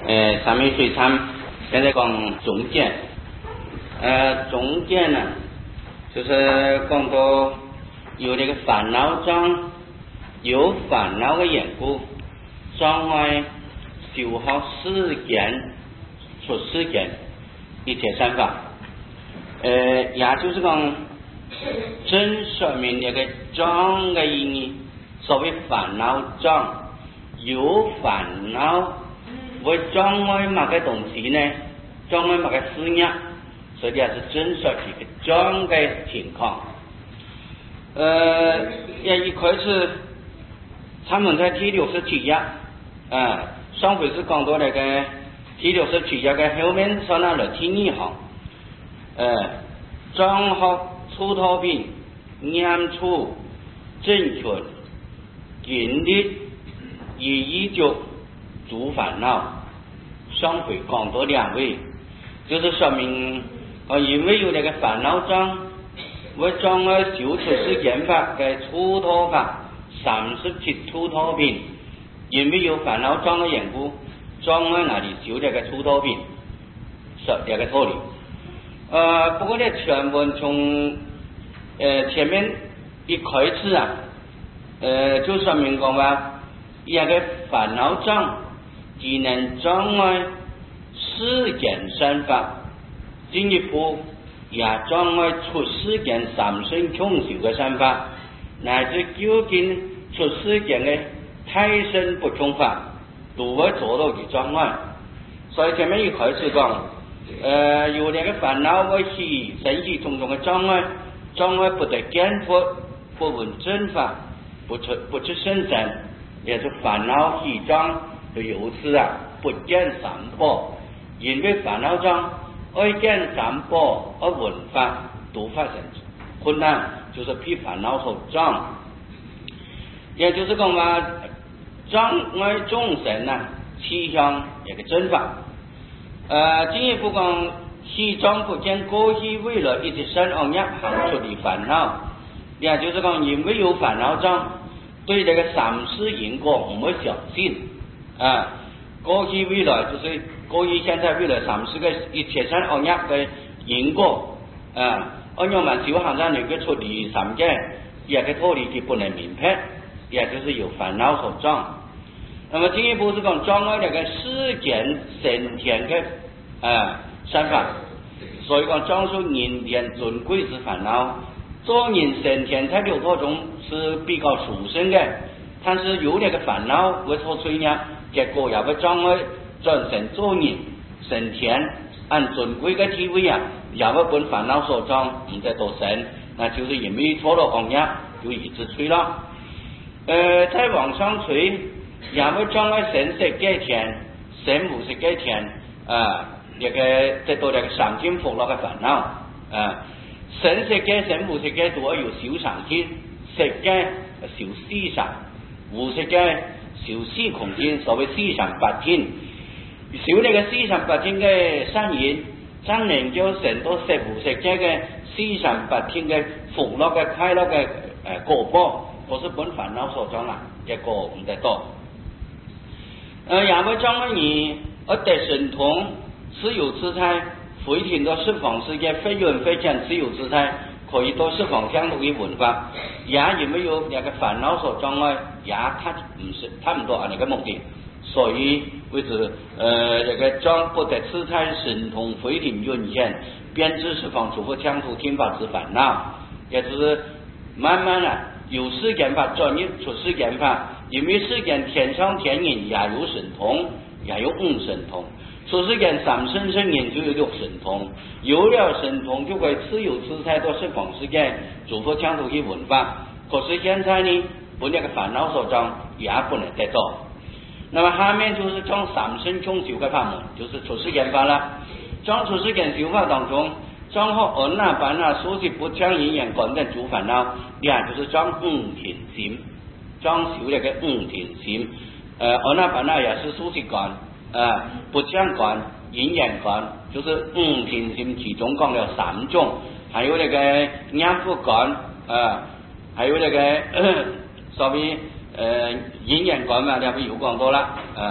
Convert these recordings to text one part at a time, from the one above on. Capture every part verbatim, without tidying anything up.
呃，三昧水参现在讲中间，呃，中间呢，就是讲到有这个烦恼障，有烦恼的缘故，障碍修好世间、出世间一切善法。呃，也就是讲，真说明这个障的意义。所谓烦恼障，有烦恼会障碍某个东西呢？障碍某个事业，所以也是真说这个障的情况。呃，也一开始他们在第六十七页，啊，上回是讲到那个第六十七页的后面说那了第二行，呃，障好出逃病、念处、正确、尽力、以依旧、诸烦恼。上回讲到两位，就是说明呃，因为有那个烦恼障，为障碍修出世间法的出逃法，三十七出逃品，因为有烦恼障的缘故，障碍那里修这个出逃品，是这个道理。呃，不过呢，全文从呃前面一开始啊，呃，就说明讲话，一个烦恼障只能障碍世间善法，进一步也障碍出世间三生穷修的善法，乃至究竟出世间的太深不穷法，都会做到的障碍。所以前面一开始讲，呃，有那个烦恼会起生起种种的障碍，障碍不得见佛，不闻正法，不出不出圣真，也是烦恼起障，就由此啊不见三宝。因为烦恼障，爱见三宝，而闻法都发生困难，就是被烦恼所障。也就是讲话，障碍众生啊，趋向一个正法。呃，进一步讲，西障不见过去未来一直生恶业行出的烦恼，也就是讲，因为有烦恼障，对这个三世因果唔会相信啊。过去未来就是过去现在未来三世嘅一切生恶业嘅因果啊，按照我们修行上能够出离三界，也个道理就不能明白，也就是有烦恼所障。那么进一步是讲障碍这个世间升天的啊善法，所以讲障受人天尊贵之烦恼。做人升天在六道中是比较殊胜的，但是有那个烦恼会所催呢，结果也会障碍转成做人升天，按尊贵的地位啊，也会被烦恼所障，唔得到神，那就是因为错了行业，就一直催了。呃，再往上催，也会障碍神识界天、神无识界天啊，那个得到那个上天福乐的烦恼啊。神识界、神无识界都要有修上天，识界修四神，无识界修四空天，所谓四神八天。修那个四神八天的善言，才能叫神到识无识界的四神八天的福乐的快乐的呃果报，不是本烦恼所障啦，结果唔得到。呃，也会障碍你而得神通，持有自在。回听到十方世界非缘非见自由自在，可以到十方相同的文法，也因为有那个烦恼所障碍，也他唔是他唔到啊那个目的，所以为止呃这个障不得自在神通回听缘见，编织十方诸佛相同听法之烦恼，也就是慢慢啊有世间法转入出世间法，因为世间天上天人也有神通，也有五神通。出世间三生生人就有六神通，有了神通就会自由自在到十方世界，诸佛相同的文法。可是现在呢，不那个烦恼所障，也不能得到。那么下面就是讲三生穷修的法门，就是出世间法了。讲出世间修法当中，讲好恩啊、办啊、说是不讲因缘观等诸烦恼，也就是讲五田心，讲修那个五田心。呃，恩啊、办啊也是说是观。啊，不讲观、因缘观，就是五田心其中讲了三种，还有那个念佛观啊，还有那个呃所谓呃因缘观嘛，两个有讲过了啊。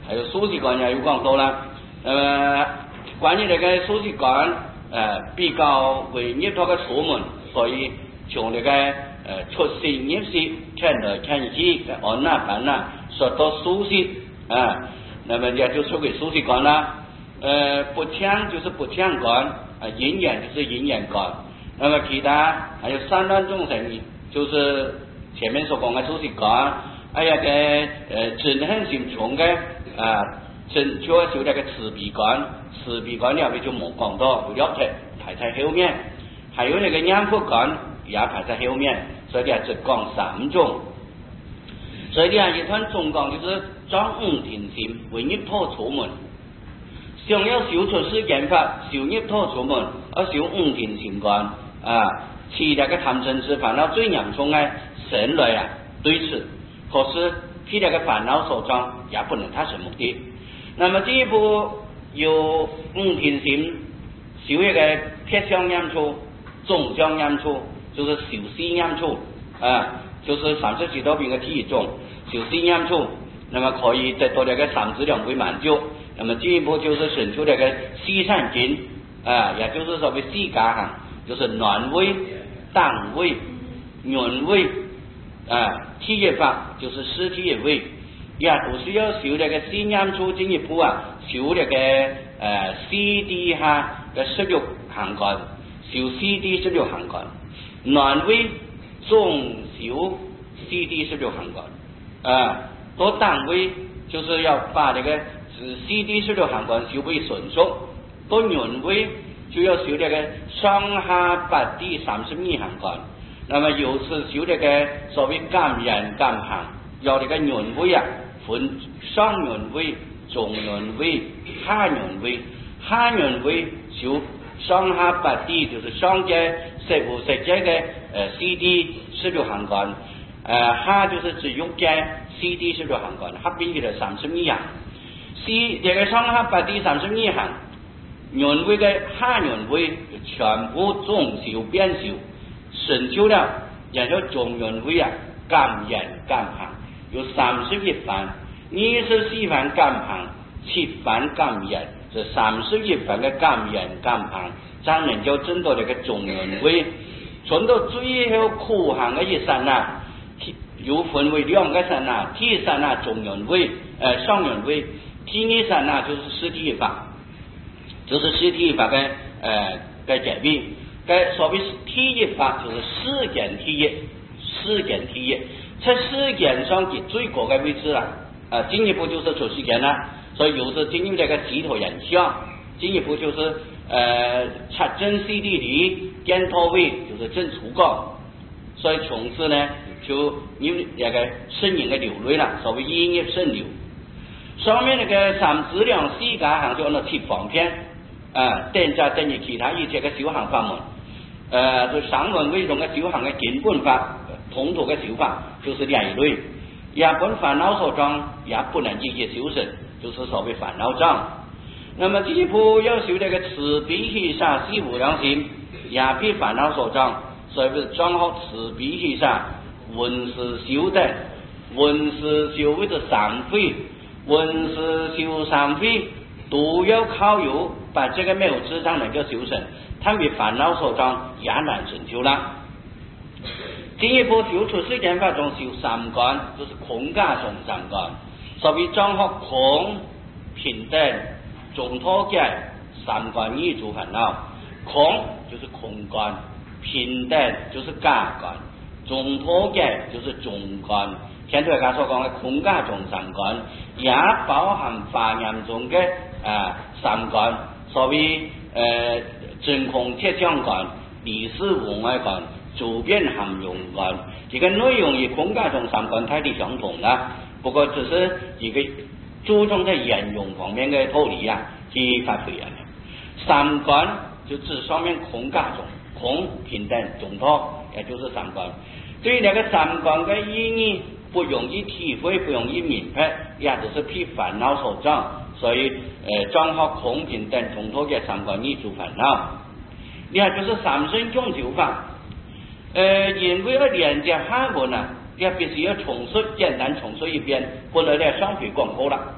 还有书记官也有讲到啦。那么关于这个书记官呃比较为业他个出门，所以从那个呃出息入息看来看去按哪办哪说到书记啊，那么也就说给书记官啦。呃不抢就是不抢官啊，人言就是人言官。那么其他还有三段众生，就是前面所讲的书记官，哎呀个呃真很心重的啊，真就要修那个慈悲观，慈悲观了就冇讲到，不了解排在后面，还有那个严福观也排在后面，所以啊只讲三种。所以啊一串总讲就是张五停心，为业托出门。想要修出世间法，修业托出门，而修五停心观啊，其那个贪嗔痴烦恼最严重的神来啊对此，可是替那个烦恼所障也不能达成目的。那么这一步有五停心，修一个撇相念处、总相念处，就是修四念处啊，就是三十几道品的体种，修四念处，那么可以得到那个三资两位满足。那么进一步就是选出那个四善经啊，也就是所谓四加行，就是暖位、淡位、润位啊，体液法就是尸体液位，也都是要修那个四念处进一步啊，修那个呃四谛哈的十六行观，修四谛十六行观，暖位总修四谛十六行观啊，到淡位就是要把那个是 C D 十六行观修为纯熟，到润位就要修这个上下八地三十二行观，那么又是修这个所谓感人感行，要这个润位啊分上润位、中润位、下润位，下润位修上下八地，就是上界十五十界的呃 C D 十六行观，呃下就是只用界 C D 十六行观，合并起来三十二行。C 这个上下八地三十二行，润位的下润位全部总修变修，成就了也叫中润位啊，感人感行有三十一番，二十四番感行，七番感人，这三十一番的感人感行，才能够证到这个中润位。从到最后苦行的一刹那，又分为两个刹那，第一刹那中润位，呃上润位。第二刹那就是实体法，就是实体法跟呃跟改变，跟所谓体液法就是事件体液，事件体液，在事件上的最高的位置了，啊，进一步就是出事件了，所以又是进入这个集头人像，进一步就是呃察证 C D 里检讨位就是正初高，所以从此呢就有那个圣人的流泪了，所谓一业圣流。上面那个三资粮四加行就按照七方片啊，等加等于其他一切的修行法门，呃，就上文为中的修行的根本法，统统的修法就是两一类，也本烦恼所障，也不能直接修成，就是所谓烦恼障。那么这一步要修这个慈悲喜舍四无量心，也比烦恼所障，所以不是装好慈悲喜舍，闻是修的，闻是修为的三慧。闻是修三慧，都要靠有把这个没有智障能够修成，他为烦恼所障也难成就了。进一步修出世间法中修三观，就是空假中三观，所谓障学空、平等、中脱解三观一除烦恼。空就是空观，平等就是假观，中脱解就是中观。前头他所讲的空假中三观，也包含华严中的啊三观，所谓呃真空铁相观、理事无碍观、周边含容观，这个内容与空假中三观大体相同的，不过只是一个注重在言用方面的道理啊，去发挥啊。三观就指上面空假中，空平等中脱，也就是三观。对于那个三观的意义，不容易体会，不容易明白，也就是被烦恼所障，所以呃，障学空平等中脱嘅三观一除烦恼。另外就是三圣种修法，呃，因为要连接汉文啊，也必须要重述，简单重述一遍，不能再上回广告了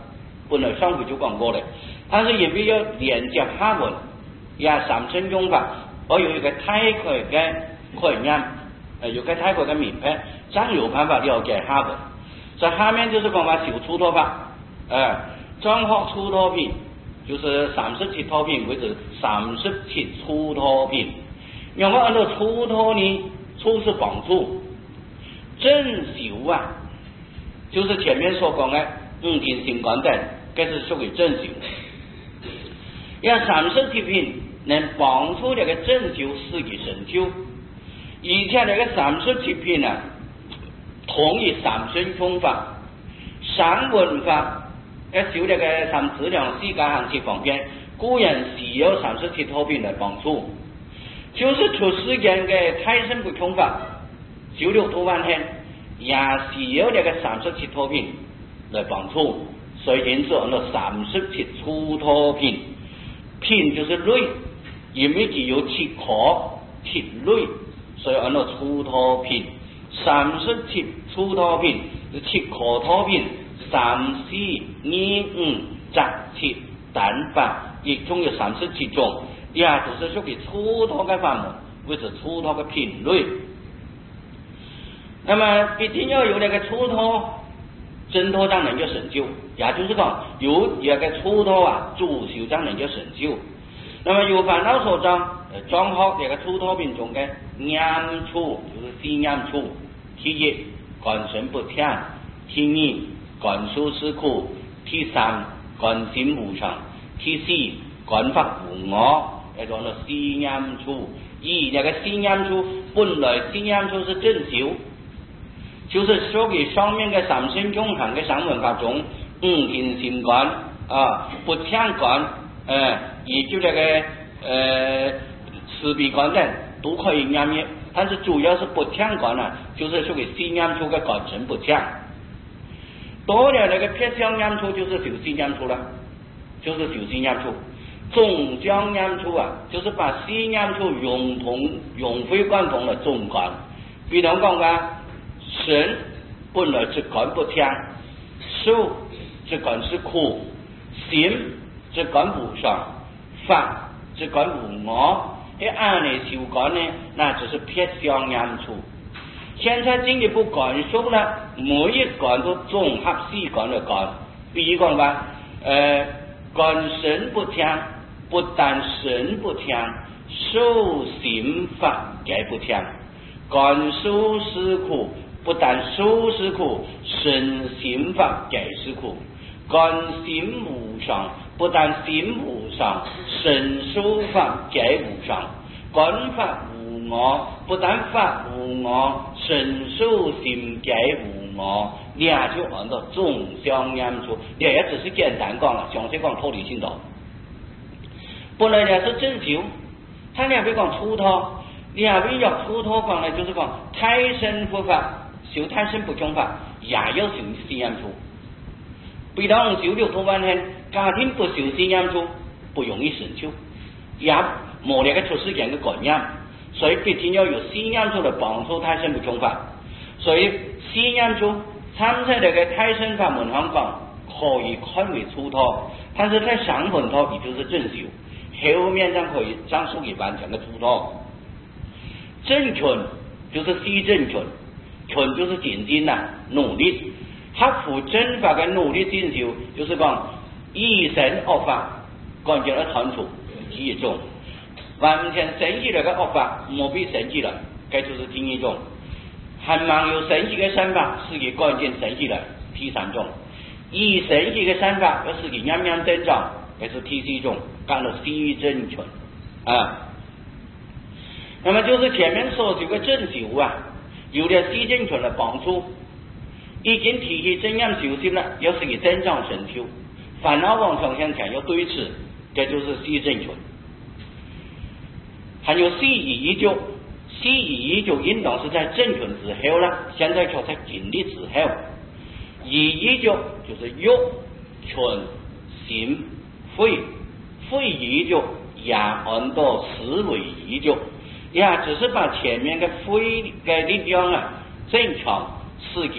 本来上回就讲过了，但是因为要连接下文，也三生用法，而有一个太快的概念，呃，有个太快的名牌，这样有办法了解下文。在下面就是讲话小出脱法，呃，中学出脱品就是三十七脱品或者三十七出脱品。如果按照出脱呢，出是帮助，正修啊，就是前面所讲的五天性观等，这是属于正修。要三十七品能帮助这个正修事业成就，而且这个三十七品啊，同于三生用法、三文法，要修这个三质量世界行七方面，固然需要三十七脱品来帮助。就是出世间的太上不空法，修六度万天，也需要这个三十七脱品来帮助，所以因此按照三十七出脱品，品就是类，因为具有七科七类，所以按照出脱品，三十七出脱品是七科脱品，三四二五十七等法，一共有三十七种。也就是属于出脱的法门，或者出脱的品类。那么必定要有那个出脱，真脱才能够成就，也就是讲有那个出脱啊，主修才能够成就。那么有烦恼所障，呃，中学那个出脱品中的念处，就是四念处，第一观身不听，第二观受是苦，第三观心无常，第四观法无我。叫做四念处，而那个四念处本来四念处是正修，就是属于上面的三生用行的三文法中五天性观啊，不听观，呃，也就那个呃慈悲观等都可以念灭，但是主要是不听观啊，就是属于四念处的观身不听。多了那个撇相念处就是修四念处了，就是修四念处。总将念处啊，就是把四念处融同、融会贯通的总观。比如讲啊，神本来只观不听，受只观是苦，心只观无常，法只观无我。这按理修观呢，那只是撇相念处。现在进一步观受呢，每一观都综合四观的观。比如讲吧，呃，观神不听。不但神不听，受心法皆不听。观受是苦，不但受是苦，身心法皆是苦。观心无常，不但心无常，身受法皆无常。观法无我，不但法无我，身受心皆无我。你也就按照总相念处，你也只是简单讲了，详细讲脱离心道。本来也是正修，他两边讲出脱，两边要出脱讲呢，就是讲太身佛法，修太身不空法，也要修四念处。比当修六度万天，家庭不修四念处，不容易成就，也没那个出世间的概念，所以必定要有四念处来帮助太身不空法。所以四念处参在这个太身法门上讲，可以看为出脱，但是在上本脱也就是正修。后面上可以上属于完全的出脱。正群就是四正群，群就是精进呐、啊，努力，克服正法的努力进修，就是讲以身恶法，关键要铲除第一种，完全升起来的恶法没被升起来，这就是第一种。还蛮有升起的善法，是给关键升起来，第三种。以升起的善法，要是给样样增长，这是第四种。干了四正群啊，那么就是前面所说的正修啊，有了四正群的帮助，已经提起正样修行了，要是给增长成就，烦恼往上向前要对峙，这就是四正群。还有四二一九，四二一九应当是在正群之后了，现在却在经历之后。二一九就是欲、群、心、慧。会议就也按照思维议就，也只是把前面的会的力量啊增强，使其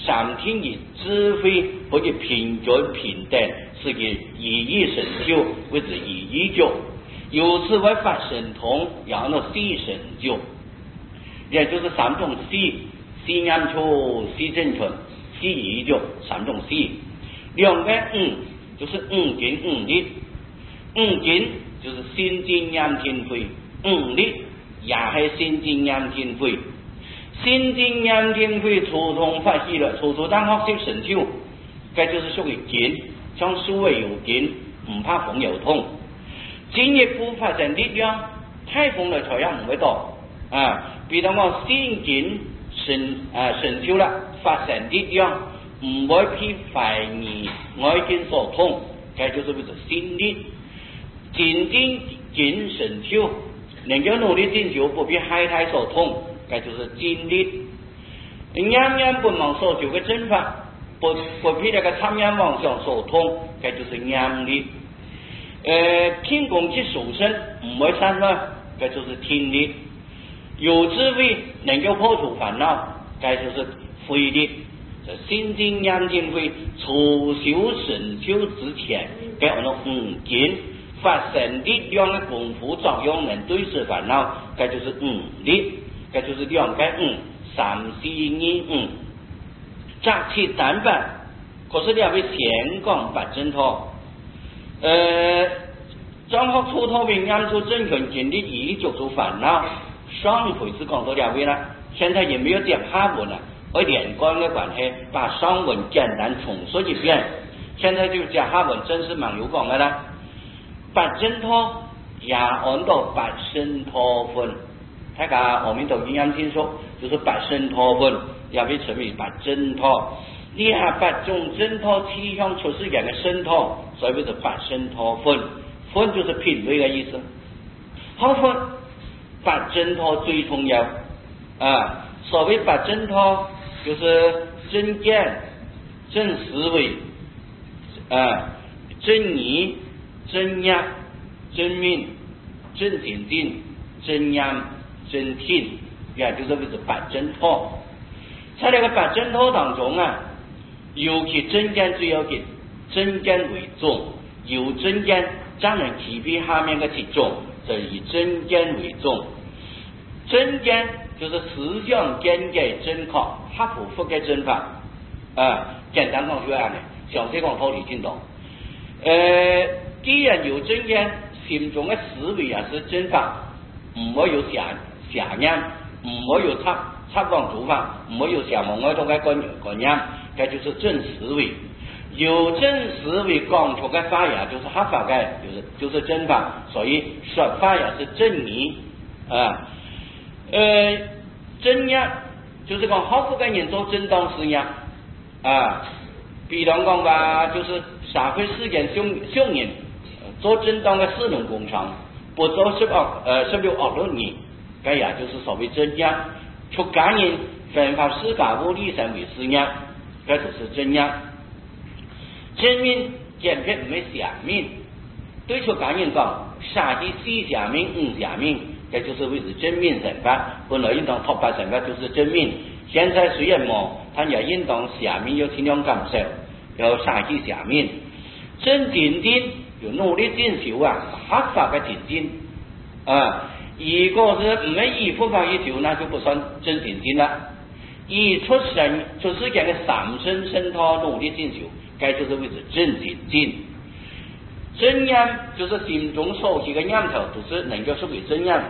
上天的智慧或者平均平等，是个意义成就，或者意义角。由此会发神通，然后四成就，也就是三种四：四念处、四正存、四意角，三种四。两个五就是五经五力，五经就是先经念天慧，五力也是先经念天慧。先经念天慧初通发起了，初初当学习神咒，这就是属于经，像书为有经，唔怕风有痛。进一步发展力量，太风的采样唔会多啊。比如我先经神啊神咒啦，发展力量唔会被怀疑外境所痛，这就是为做心力。渐渐经神咒，能够努力进修，不被害胎所痛。这就是精力，念念不忘所求的正法，不不被那个tham念妄想所通，这就是念力。呃，听功及属身唔会散乱，这就是听力。有智慧能够破除烦恼，这就是慧力。这心经念经慧，初修神修之前，给我们五经发生力量的功夫作用，能对治烦恼，这就是五力。这就是两个五，三四二五，杂七单板，可是两位前讲八正托，呃，张学初托并按出正权经历已解除烦恼，上回是讲到两位了，现在也没有讲下文了，而连贯的关系，把上文简单重述一遍，现在就讲下文，真是蛮有讲的了。八正托也按到八正托分。大家阿弥陀经验听说，就是八神托分，也被称为八正托。以下八种正托气象出世间的神托，所谓的八神托分，分就是品味的意思。好分，八正托最重要啊。所谓八正托，就是正见、正思维、啊正义、正业、正命、正精进、正言。真听，也就是为是八正托。在这个八正托当中啊，尤其正见最要紧，正见为重，有正见才能区别下面的几种，这以正见为重。正见就是思想见解正确，合乎佛的正法啊。简单讲就这样的，详细讲道理听懂。呃，既然有正见，心中的思维也是正法，唔会有邪邪念，唔会有插插妄主法，唔会有邪妄外头嘅观观念，这就是正思维。有正思维讲出的法也就是合法的，就是就是正法，所以说法也是正义啊。呃，正业就是讲合法的人做正当事业啊。比如讲吧，就是社会事件上上人做正当的市农工厂，不做十恶呃十六恶论业，这也就是所谓正业。出家人分发世家物立身为事业，这就是正业。正面简撇唔系邪面，对出家人讲，杀的四邪面五邪面，这就是为是正面惩罚。本来应当托八惩罚就是正面，现在虽然冇，但也应当邪面要尽量减少，要杀的邪面。正精进要努力进修啊，合法的精进啊。如果是唔系依佛法一条，那就不算正精进了。以出生出世间的三身身托努力进修，该就是为之正精进。正念就是心中所起的念头，都是能够属于正念，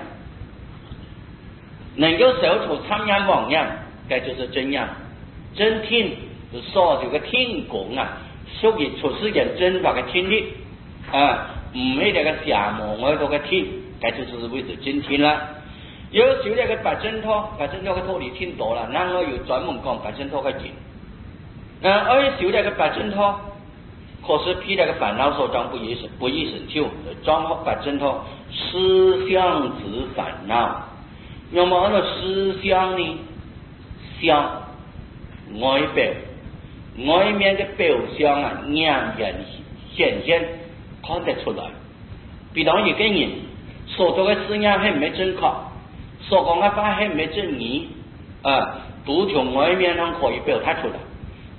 能够消除参念妄念，该就是正念。正听就是所有的听功啊，属于出世间正法的听力啊，唔系那个邪魔外头的听，该就是为之正听了。有修那个八正托，八正托的道理听多了，那我有专门讲八正托的经。嗯，而修那个八正托，可是比那个烦恼所障不易不易成就，障八正托思想之烦恼。那么按照思想呢，想外表外面的表象啊，让人显现看得出来。比方一个人所做的事情係唔係正確，所講嘅話係唔係正義啊，都從外面上可以表達出來。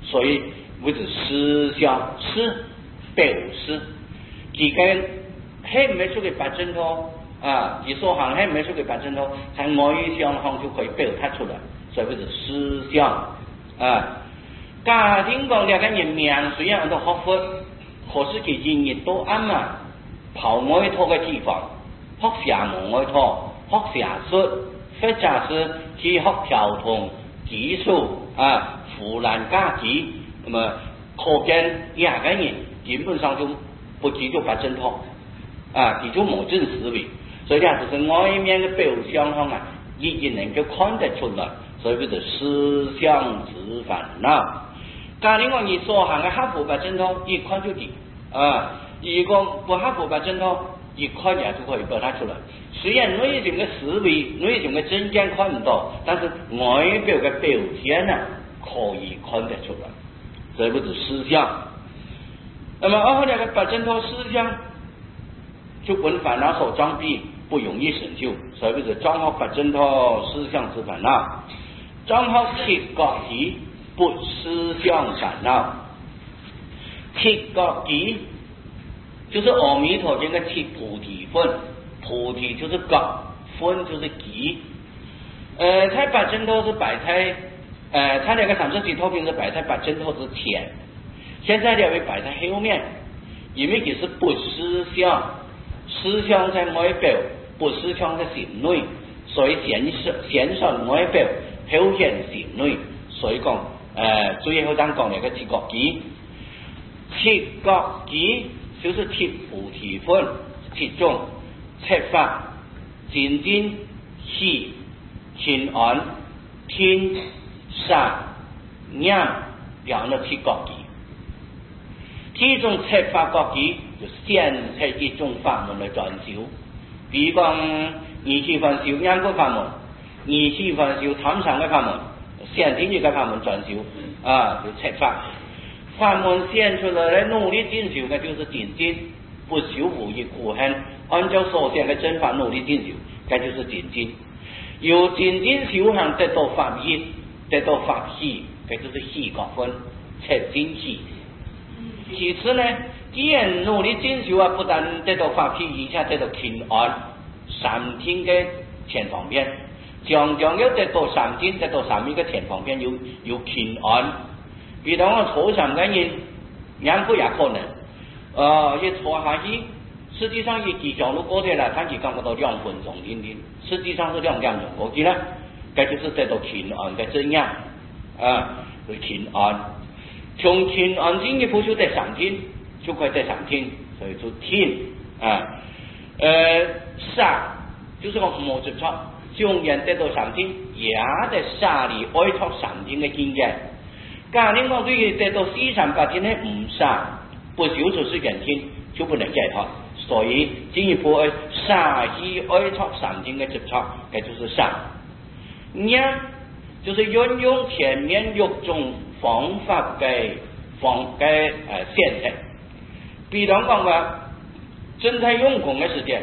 所以为之思想思表示，佢嘅係唔係屬於八正套啊？佢所行係唔係屬於八正套？喺外向行就可以表達出來，所以為之思想啊。家庭講兩個人命雖然都學佛，可是佢仍然都啱啊，跑外頭嘅地方，學廈門外頭，學社術，或者是去學交通技術啊，扶land家己，那麼可見兩個人基本上就不只就八正套啊，佢就冇正思維，所以呢就是外面嘅表象上啊，亦然能夠看得出來，所以叫做思想之煩惱。家庭講你所行嘅合乎八正套，一看就知啊。如果不合乎八正套，一看也就可以表達出來。雖然內心嘅思維、內心嘅真相看唔到，但是外表嘅表現啊，可以看得出來。所以不是思想。那麼二後兩個八正套思想，就本煩惱所障蔽，不容易成就。所以不是障學八正套思想之煩惱，障學切覺己。不思想煩惱，切覺己就是阿彌陀經的切菩提分，菩提就是覺，分就是己。呃，在八正套是擺在，呃，他那個三十幾套品是擺在八正套之前，現在呢會擺在後面，因為佢是不思想，思想在外表，不思想在心內，所以顯示顯上外表，後顯心內，所以講。誒，最後當講嚟嘅切覺己，切覺己就是切菩提分，切中、切法、漸漸、喜、親安、天、殺、啱，兩個切覺己。其中切法覺己就先切一種法門嚟轉修，比如講二次分修啱個法門，二次分修貪上嘅法門。先聽呢個法門轉修啊，就切法。法門現出來努力進修嘅就是漸進，不修無益苦恨。按照所講嘅真法努力進修，這就是漸進。由漸進修行得到法義，得到法喜，這就是喜覺分，切進喜。其次呢，既然努力進修啊，不但得到法喜，而且得到親安，三天嘅前方便。常常要得到三天，得到三面嘅前方便要要親安。比如講坐三個人，兩個也可能，呃，一坐下去，實際上一幾條路過去了，他只感覺到兩分鐘點點，實際上是兩兩鐘過去了，這就是得到親安嘅真樣啊，就親安。從親安進一步就得三天，就可以得三天，所以就天啊，呃，殺就是個冇接觸。縱然得到三天，也得殺你愛託三天嘅經驗。假如講對於得到四三八天呢唔殺，不修出四人天，就不能解脫。所以進一步愛殺以愛託三天嘅接觸，這就是殺。啱就是運用前面六種方法嘅方嘅誒現成。比如講話，真係用功嘅時間。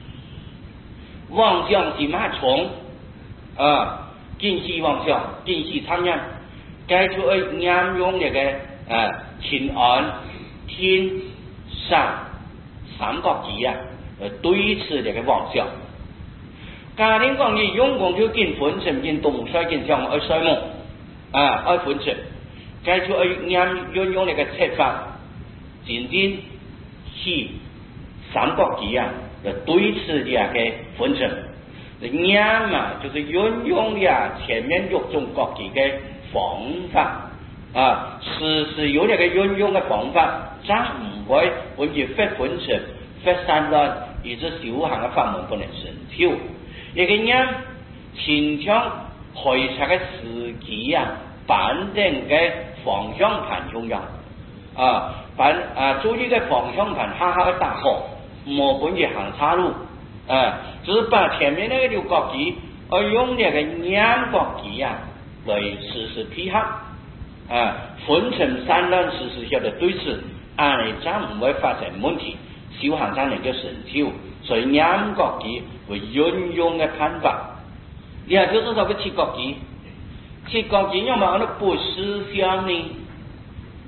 妄想是馬蟲啊，見是妄想，見是貪念，該就愛啱用呢個啊親安、天、殺三個字啊，嚟對峙呢個妄想。家庭講你用功就見粉塵，見動衰，見像愛衰夢啊，愛粉塵，該就愛啱用用呢個切法，漸漸喜三個字啊。對峙的嘅分成，啱嘛就是運用呀前面六種各自嘅方法啊，時時有呢個運用嘅方法，真唔會本住發分成、發散亂，以致修行嘅法門不能成就。一個啱前向開察嘅時機啊，板定嘅方向盤中央啊，板啊注意嘅方向盤下下嘅大河。冇本去行岔路，啊，只是把前面那個六角旗，而用呢個兩角旗啊，來時時配合，啊，分成散亂時時曉得對峙，按嚟真唔會發生問題，修行上能夠成就，所以兩角旗會運用嘅辦法，你睇就是嗰個切角旗，切角旗要麼我哋不思想呢，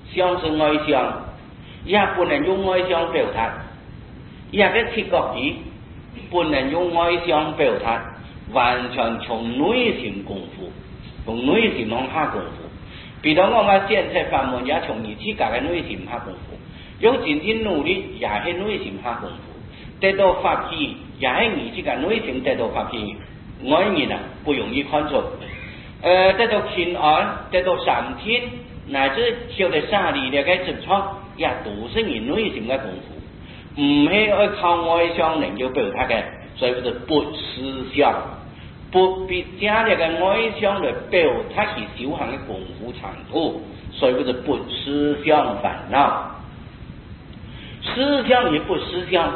相是外相，也不能用外相表达，也个切割题不能用外相表达，完全从内心功夫，从内心往下功夫。比如我们现在法门也从你自家嘅内心下功夫，有今天努力也係內心下功夫，得到發揮也係你自己內心得到發揮，外面啊不容易看出。呃，得到親愛，得到三天，乃至曉得沙利嘅嘅執着，也都是你內心嘅功夫，唔係要靠外相能夠表達嘅，所以叫做不思想。不必加這個外相來表達其修行嘅功夫長途，所以叫做不思想煩惱。思想與不思想，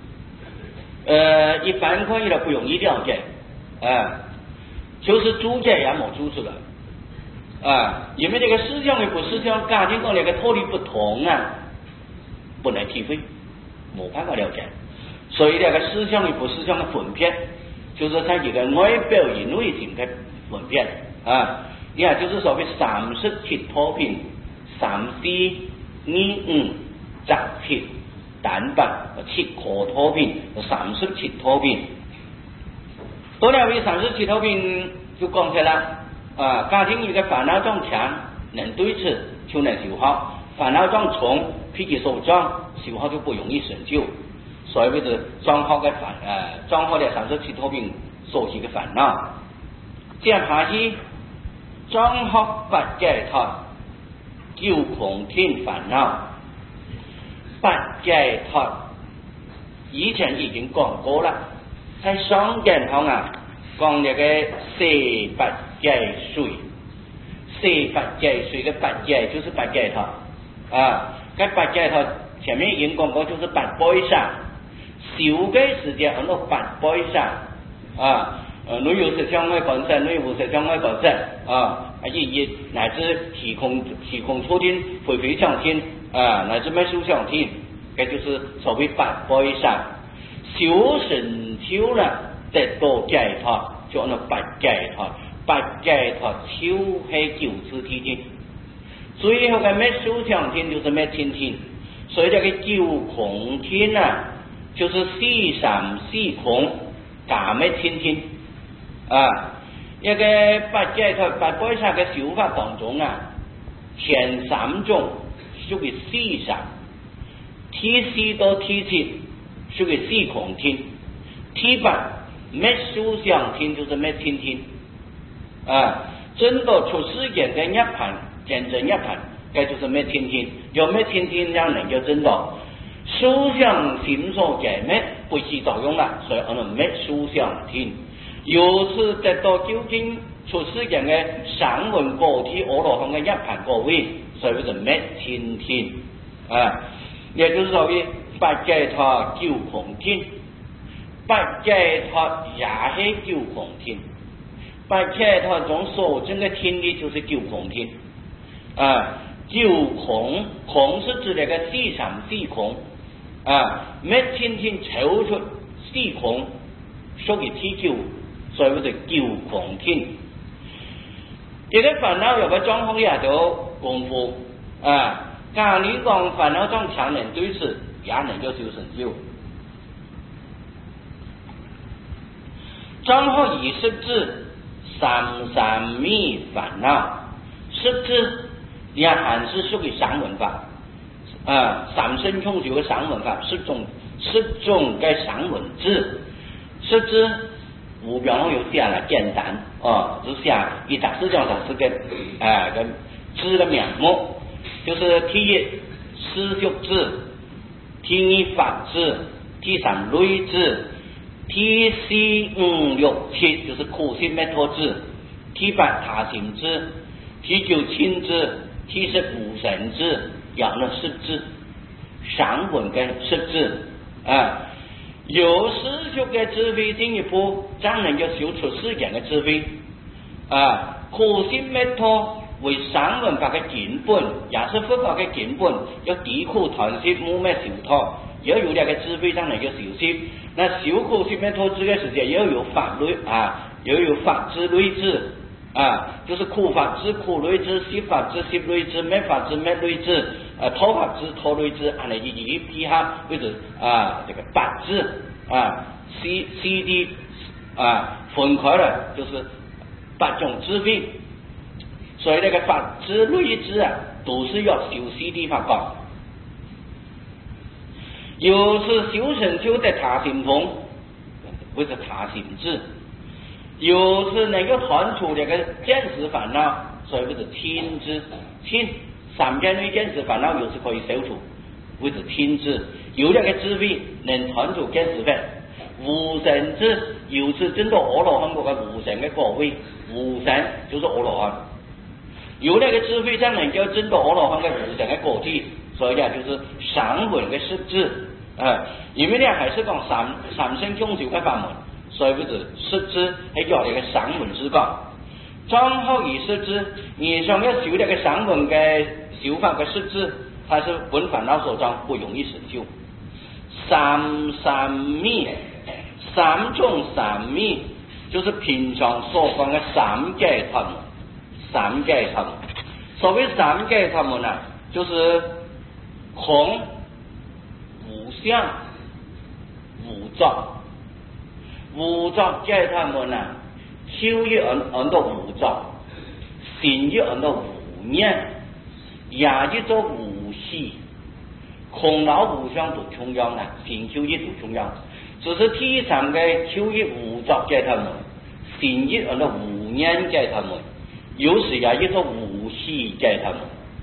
呃，一般可以的不容易了解，啊、呃，就是注解也冇注出來，啊、呃，因為這個思想與不思想，家庭講兩個脫離不同啊，不能體會，冇辦法了解，所以這個思想與不思想的分別。就是它一個外表與內心的分別啊，你看就是所謂三十七土品、三四二五雜鐵蛋白七顆土品，三十七土品。到了為三十七土品就講出啦啊，家庭一個煩惱狀強，能對治就能修好；煩惱狀重，脾氣受壯，修好就不容易成就。所以就是裝好嘅煩誒，裝好嘅三十七土品所起嘅煩惱。接下去裝好八解脫，救空天煩惱。八解脫以前已經講過啦，喺雙鏡頭啊講呢個四八解水，四八解水嘅八解就是八解脫啊，嗰八解脫前面已經講過就是八杯上。少嘅時間喺度八杯上啊，誒女有實相愛講實，女無實相愛講實啊，而且乃至體空體空出天，非非相天啊，乃至咩殊相天，這就是所謂八杯上。修成就了得到解脫，就按照八解脫，八解脫修係九次體天，最後嘅咩殊相天就是咩天天，所以這個九空天啊。就是四三四空加咩天天啊！一個八解脫八杯上嘅修法當中啊，前三種屬於四三，第四到第七屬於四空天，第八咩殊相天就是咩天天啊！真到出世間嘅涅槃，見證涅槃，這就是咩天天，有咩天天讓人就真到。殊相心所解滅不起作用啦，所以我們滅殊相天，由此得到究竟出世間嘅聲聞果體阿羅漢嘅涅槃果位，所以就滅天天啊，也就是所謂八解脫救空天，八解脫也係救空天，八解脫中所證嘅天理就是救空天啊，救空空是指那個四三四空。啊！咩天天抽出四空，屬於第九，所以叫做救空天。這個煩惱有個狀況也就功夫啊，假如講煩惱狀強能對治，也能夠修成就。狀況以識智三三昧煩惱，識智也還是屬於聲聞法。啊，三生重修嘅聲聞法，識種識種嘅聲聞智，識智無表有寫啦簡單哦，只寫一大四講法是個啊個智嘅名目，就是第一思修智，第二法智，第三類智，第四五六七就是苦行滅脫智，第八他行智，第九親智，第十無神智。有了識智，聲聞跟識智啊，有世俗嘅智慧進一步，將能夠修出世間嘅智慧啊。苦行滅脫為聲聞法嘅根本，也是佛法嘅根本，要離苦斷習，冇咩修脫，要有兩個智慧，將能夠修習。那修苦行滅脫智嘅時間，要有法律啊，要有法智類智啊，就是苦法子、苦类子、湿法子、湿类子、灭法子、灭类子，呃，土法子、土类子，按嚟一一批下，或者啊这个八字啊 C C D 啊分开了，就是八种智慧。所以那个法子、类子啊，都是要修 C D 法讲。又是修成就的他心通，或者他心智。又是能够断除这个见识烦恼，所以不是天知天三界内见识烦恼又是可以消除，不是天知有那个智慧能断除见识烦，无神智又是真到阿罗汉嗰個無神嘅果位，無神就是阿羅漢，有那個智慧才能夠真到阿羅漢嘅無神嘅果體，所以啊就是三門嘅實質啊，因為呢還是講三三生宗教嘅法門。所以不是实质係叫你嘅散門之講，正好以實質，你想要修那個散門嘅修法嘅實質，它是本煩惱所障，不容易成就。三三密，三種三密，就是平常所講嘅三界法門，三界法門。所謂三界法門啊，就是空、無相、無作。無作界他們啊，修一按按到無作，行一按到無念，也一做無事，空老無相都重要啦，行修一都重要。只是第三個修一無作界他們，行一按到無念界他們，有時也一做無事界他們。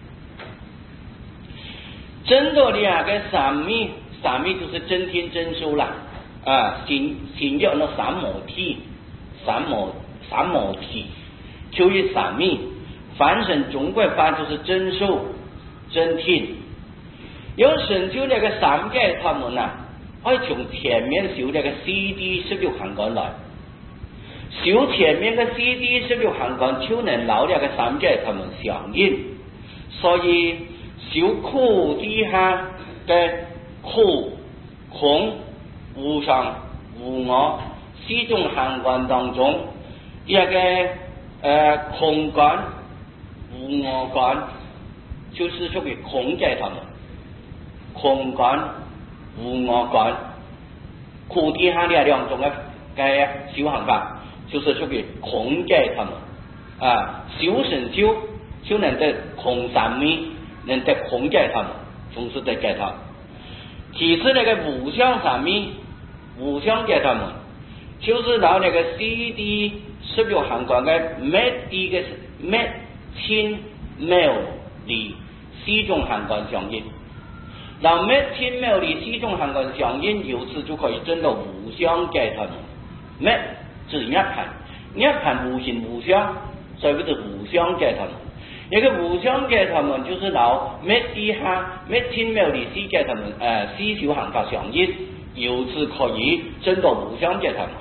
真到兩個三密，三密就是真聽真修啦。啊，行行叫那三摩地，三摩三摩地，就一三密，凡成中國法就是真受真聽。有成就那個三界他們啊，可以從前面修那個 C D 十六行觀來，修前面嘅 C D 十六行觀就能撈那個三界他們相應，所以修苦底下嘅苦空。無常、無我四種行觀當中，一個呃空觀、無我觀，就是屬於空界他們。空觀、無我觀，苦底下呢兩種嘅嘅修行法，就是屬於空界他們。啊，修成就就能得空三密，能得空界他們，總是得界他。其次那個無相三密。無相界他們，就是拿那個 C D 十六行觀嘅滅地嘅滅親妙離四種行觀相應，然後滅親妙離四種行觀相應，由此就可以證到無相界他們。滅就是涅槃，涅槃無形無相，所以就是無相界他們。那個無相界他們就是拿滅地下滅親妙離四界他們，呃四種行法相應。由此可以證到無相界他們。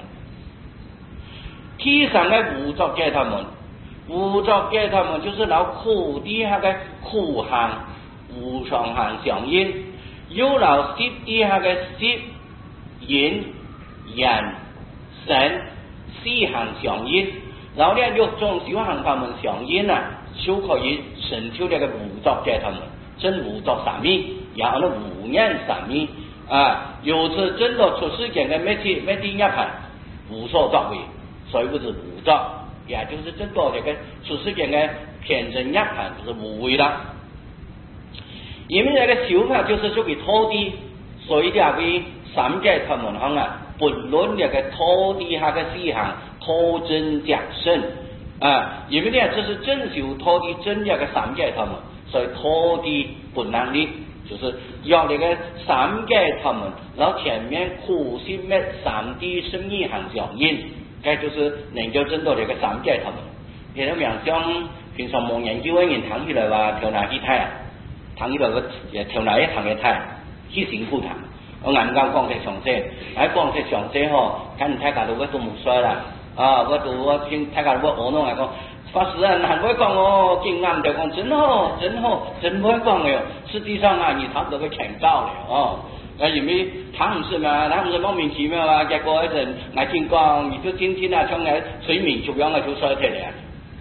第三個無作界他們，無作界他們就是拿苦底下嘅苦行、無常行相應，又拿濕底下嘅濕、陰、陽、神四行相應，然後呢六種修行法門相應啊，就可以成就呢個無作界他們，真無作三密，然後呢無念三密。啊，由此證到出世間嘅滅地滅地涅槃，無所作為，所以不是無作，也就是證到這個出世間嘅偏真涅槃，就是無為啦。因為這個修法就是屬於土地，所以兩位三界他們講啊，不論這個土地下嘅四行，土真假聖啊，因為呢這是真修土地真這個三界他們，所以土地不能力。就是要那個三界他們，然後前面苦心滅三地生意行相應，該就是能夠證到這個三界他們。你諗下，像平常冇研究嘅人談起來話，調哪去睇啊？談起來個調哪一行嘅睇，去辛苦談。我啱啱講嘅詳細，喺講嘅詳細嗬，看睇下到我都冇衰啦，啊，我都我聽睇下我我弄嚟講。法師啊，難會講哦，經啱就講真好，真好，真會講嘅。實際上啊，你差唔多會強教嘅哦。啊，因為他唔是嘛，他唔是莫名其妙啊，結果一陣我聽講，你就今天啊，從嚟催眠作用啊，就衰退嚟。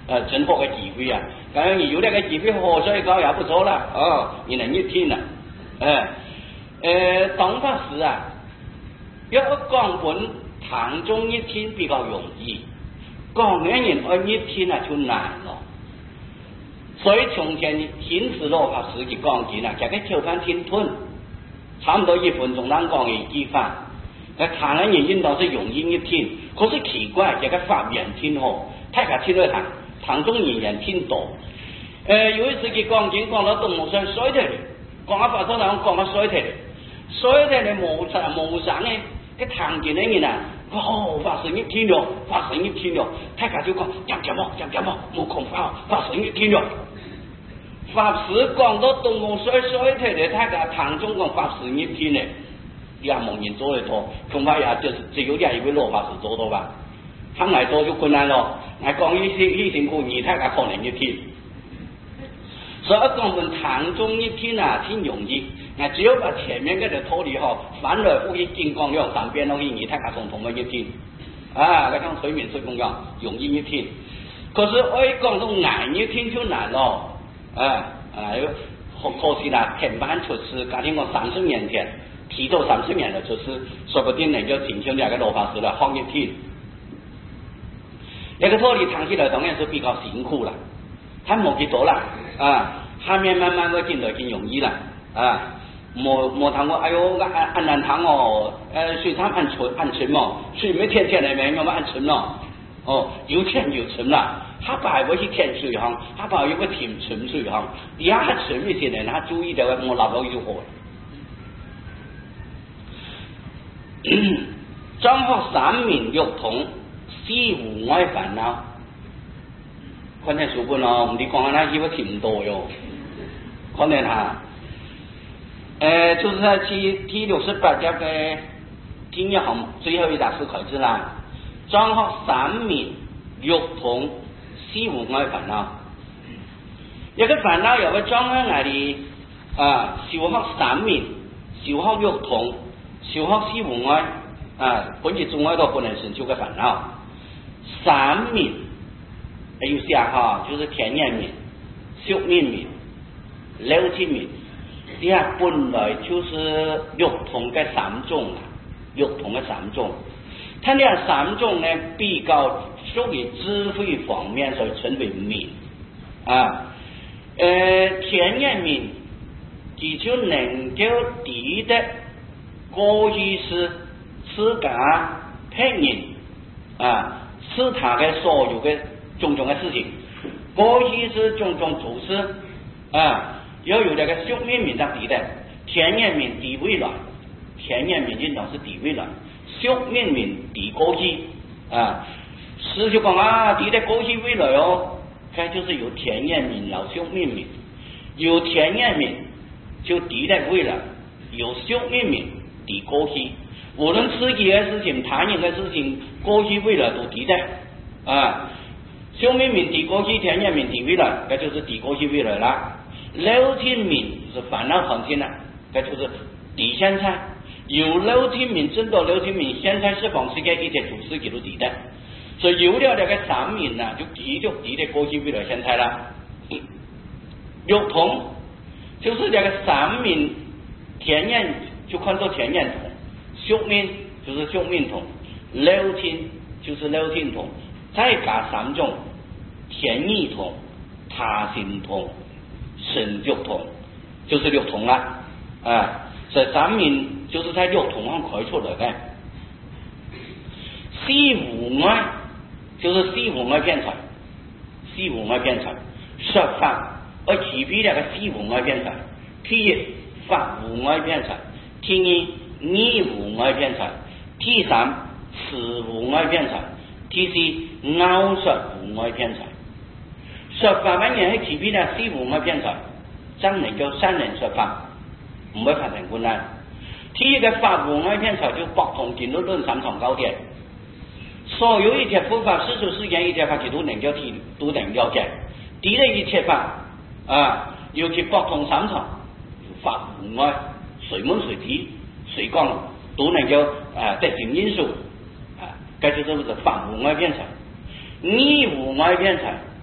呃，真好嘅机会啊！咁樣有呢個機會喝水高也不錯啦，哦，你能一天啦，誒、呃，誒，當法師啊，要講本堂中一天比較容易，講嘅人按一天啊就難咯。所以從前顯示羅法師嘅講經啊，其實條番天吞，差唔多一分鐘能講一句話。那堂嘅人應當是容易一天，可是奇怪，這個法言天好，太下聽咗堂。堂中人人聽到，誒、呃、有一次佢講經講到動物上衰退，講下法師人講下衰退，衰退你無常無常嘅，佢堂見嘅人啊，哦法師一聽咗，法師一聽咗，大家就講講講麼講講麼，冇空法，法師一聽咗，法師講到動物衰衰退嘅，大家堂中講法師一聽嘅，也冇人做得到，恐怕也就是只有這一位老法師做到吧。他嚟做就困難咯，係講呢些呢辛苦，而大家可能一天，所以講我們堂中一天啊，挺容易，嗱只要把前面嗰條脫離後，反來覆去金光兩三遍都可以，而大家共同嘅一天，啊，嗰種水面水公樣容易一天，可是我一講到難一天就難咯，啊啊，可可惜啦，平板出師，假定我三十年前提到三十年嘅出師，說不定能夠請求兩個老法師啦，放一天。那個脫離堂起來當然是比較辛苦了，他冇幾多啦，啊，下面慢慢的進來更容易了，啊，冇冇堂過，哎呦，按按南堂哦，呃，水上按存按存嘛，水沒天天嚟咩，我們按存咯，哦，有天有存啦，他把嗰啲天水行，他把有個天存水行，底下存一些人，他注意到我立到就好。張學三面玉筒。四無礙煩惱，可能書本咯，唔知講下那幾個聽唔到喲，可能哈，誒，就是在第第六十八節嘅第一行最後一大四開始啦，張學三面玉筒，四無礙煩惱，一個煩惱有個張喺哪裡啊？小學三面，小學玉筒，小學四無礙啊，本節中愛都不能成就嘅煩惱。三面，有下哈，就是天眼面、宿命面、六親面，呢下本來就是玉筒嘅三種啦，玉筒嘅三種，它呢三種呢比較屬於智慧方面，所以稱為面啊。誒、呃，天眼面，佢就能夠抵得過去是自家騙人啊。是他嘅所有嘅種種嘅事情，過去是種種做事啊，要有這個宿命面得抵的，天眼面抵未來，天眼面應當是抵未來，宿命面抵過去啊，師就講啊，抵得過去未來哦，佢就是有天眼面，有宿命面，有天眼面就抵得未來，有宿命面抵過去。無論自己嘅事情、他人嘅事情，過去未來都抵得啊！宿命面抵過去，天眼面抵未來，這就是抵過去未來啦。六親面是煩惱旁生啦，這就是抵現在。有六親面，真到六親面，現在是方世界一切諸事佢都抵得。所以有了這個三面啊，就抵就抵得過去未來現在啦。玉筒就是這個三面，天眼就看作天眼筒。宿命就是宿命筒，六親就是六親筒，再加三種天意筒、他心筒、神玉筒，就是六筒啦。啊，這三面就是在六筒上開出來的。四無礙就是四無礙辯才，四無礙辯才，說法而區別兩個四無礙辯才，第一法無礙辯才，第二義無礙辯才，第三詞無礙辯才，第四拗說無礙辯才。說法乜嘢係區別呢？四無礙辯才，真能夠三人說法，唔會發生困難。第一個法無礙辯才就博同經論論三重高點，所有一切佛法世俗世間一切法，佢都能夠提，都能了解。第一一切法啊，尤其博同三重，法無礙，隨門隨體。隨講都能夠啊得盡因素啊，這就是法無礙辯才。義無礙辯才，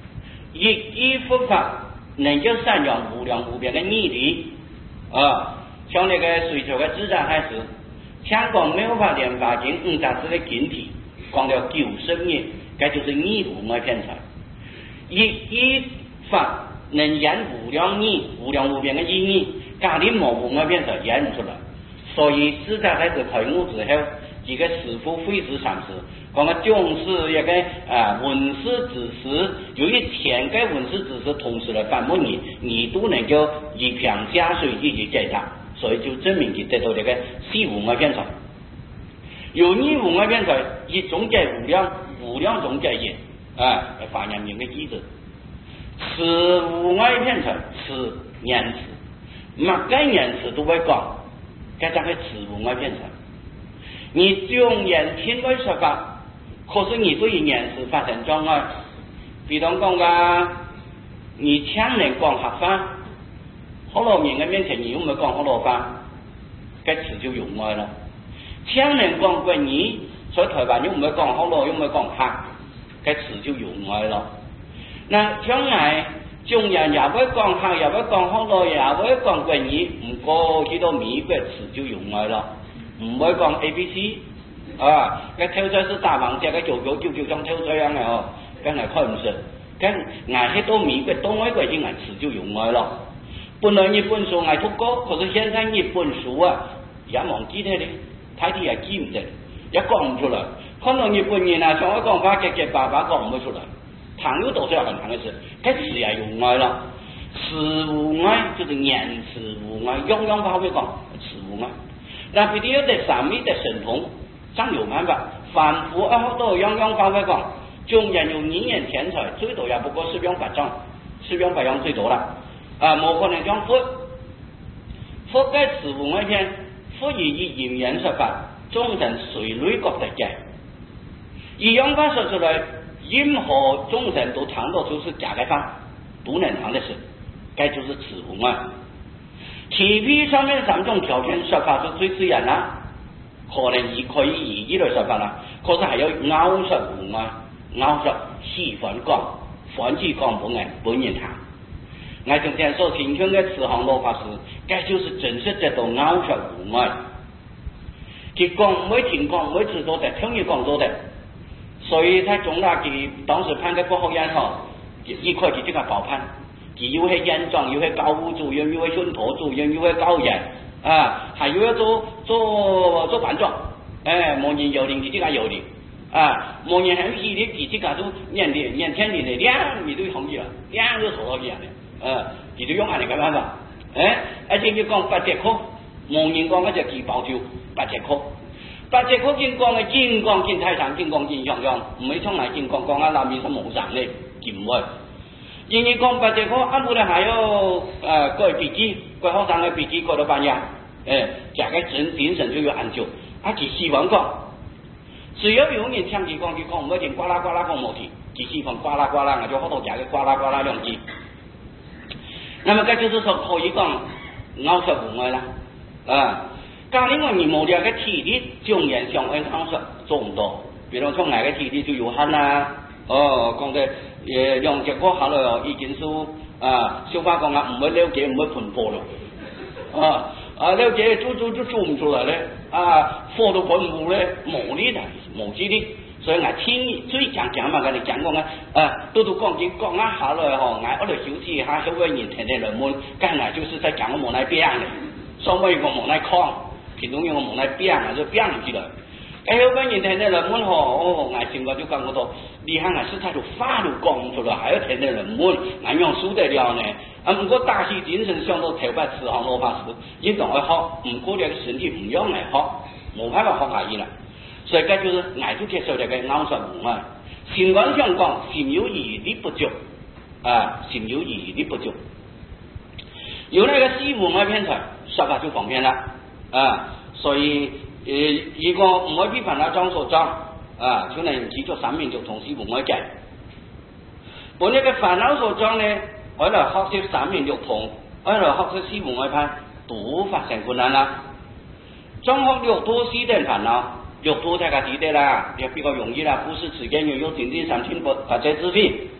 一依佛法能够善用无量无边的义理啊，像那个隋朝的自然海时，香港妙法莲华经五杂志的经体，讲了九十年，这就是义无外偏财。一依法能演无量义、无量无边的意义，家里冇无外偏财演不出来。所以自在海时开悟之后，几个师父慧智禅师讲个总是一个啊文思知识，由于天个文思知识同时来反驳你，你都能够以平下水一起解答，所以就证明你得到这个四无外偏财。有你无外偏财，以总解无量，无量总解也啊，发扬人的机制。此无外偏财，此言辞，乜个言辞都会讲，这才是此无外偏财。你用言听来说法，可是你对言辞发生障碍。比如讲噶，你强人讲合法，好多人嘅面前你又唔係講好多法，嘅詞就用歪啦。強人講國語，在台灣又唔係講好多，又唔係講客，嘅詞就用歪啦。那將來中人也會講客，也會講好多，也會講國語，唔過幾多美國詞就用歪啦。唔會講 A B C 啊，嘅跳水是大王隻嘅做咗叫叫像跳水樣嘅哦，梗係開唔實，梗捱喺多美國多外國啲人詞就用歪咯。本來一本書捱讀過，可是現在一本書啊也忘記咗咧，睇啲也記唔得，也講唔出來。可能一本人啊，像我講法結結巴巴講唔出來，唐有多少很長嘅事，嘅詞也用歪咯。詞無礙就是言詞無礙，樣樣法會講詞無礙。那比如在上面的神通，真有辦法，凡夫好多樣樣法會講，中人用語言天才，最多也不過十樣八張，十樣八樣最多啦。啊，冇可能講佛，佛嘅詞無礙篇，佛以以言言說法，眾人隨類覺得嘅，一樣法說出來，任何眾人都談到就是假嘅法，都能談的事，這就是詞無礙。體批上面三種條件說法是最自然啦，可能亦可以以依類說法啦。可是還有拗說無礙，拗說喜歡講，反之講本人本人談。我從前所形容的慈航羅法師，這就是真實得到拗說無礙。佢講唔會聽講，唔會知道的，聽佢講咗的。所以他總拿佢當時判嘅國學院吼，一塊佢這個保判。又係院長，又係教務主任，又係信託主任，又係教員啊，還有要做做做班長，哎，某人有領，自己個有領啊，某人很犀利，自己個都年年年天年的兩米都同意了，兩個數到一樣的，呃，自己用下嚟嘅辦法，哎，而且佢講八節課，某人講嘅就幾包就八節課，八節課見講嘅見講見泰山見講見樣樣，唔係從嚟見講講啊，南面是冇上嘅，見唔會。因為講八節課，阿姆呢還有呃改筆記，改學生嘅筆記改到半夜，誒，這個精精神就有研究。啊，佢希望講，只要有人聽佢講，佢講唔會聽呱啦呱啦講冇聽，佢希望呱啦呱啦，我就好多這個呱啦呱啦兩字。那麼這就是說可以講拗說無礙啦，啊，假如我哋冇這個體力，眾人相愛拗說做唔到，比如從哪個體力就有限啦，哦，講嘅。誒用結果考慮哦，已經是啊，小花講啊，唔會了解，唔會盤貨咯，啊啊了解做做都做唔出來咧，啊貨都盤唔好咧，冇呢題冇知啲，所以我聽最講講嘛，我哋講講啊，啊到到講經講啊下來吼，我喺度小知下小個人聽聽人們，梗係就是在講我無奈變咧，所謂我無奈抗，其中有我無奈變啊，就變唔起來。哎，有個人聽聽人們吼，哦，我成個就講嗰度，你看我是他就法律講出來，還要聽聽人們，我用輸得了呢。啊，不過大氣精神上到頭擺慈航羅法師，應當去學，唔過你個身體唔用嚟學，冇辦法學下嘢啦。所以這就是我就接受這個拗說無礙。心觀上講，心有餘力不足，啊，心有餘力不足。有那個四無礙偏財，說法就方便啦，啊，所以。呃，如果唔可以煩惱障所障啊，就能記住三面就同四無礙解。本呢個煩惱所障呢，我來學習三面六通，我來學習四無礙派，都發生困難啦。將學六度四點煩惱，六度大家記得啦，也比較容易啦，不是時間又有經濟三千八八者之品。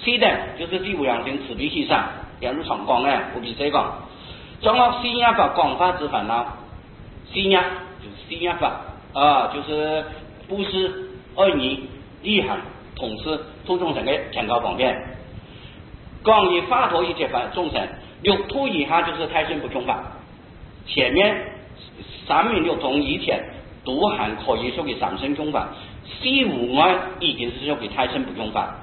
四等就是智慧良心慈悲喜善，也如常讲咧，我比这讲，中学四业法广发之烦恼，四业就是四业法啊，就是布施、爱义、利行、统施，注众生的健康方面。广以法陀一切法众生，六土以下就是胎生不穷法，前面三名六通以前都还可以属于三生穷法，四无外已经是属于胎生不穷法。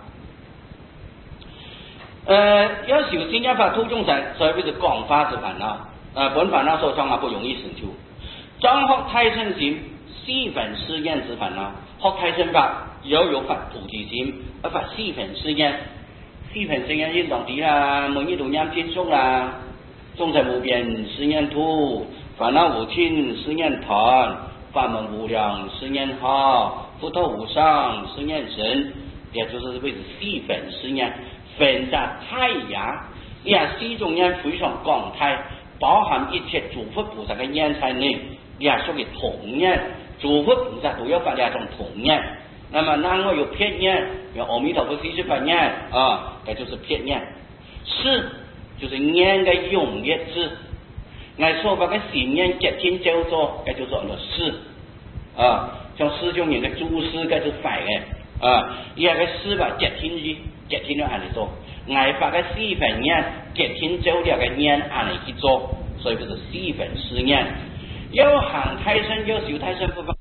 呃，要修四业法度众生，所以就是广发之烦恼。呃，本烦恼所讲啊，不容易成就。张学胎生心，四分试验之烦恼。学胎生法，要有发菩提心，而发四分试验。四分试验运动底啦，每日都念经诵啦。众生无边试验土，烦恼无尽试验团，法门无量试验好，福德无上试验神。也就是为是四分试验。分在太阳，你看四种人非常广态，包含一切诸佛菩萨的言在内，你看属于同样，诸佛菩萨都要发两种同样。那么那我有偏见，有阿弥陀佛四十八愿啊，这就是偏见。是就是念的用业字，我说把个信念结天叫做，这就是那是啊，像四种人的诸事，这就是反的啊，伊个是吧结天字。结天就按嚟做，挨发嘅四分念，结天做了嘅念按嚟去做，所以就是四分四念。要行太深，要修太深不法。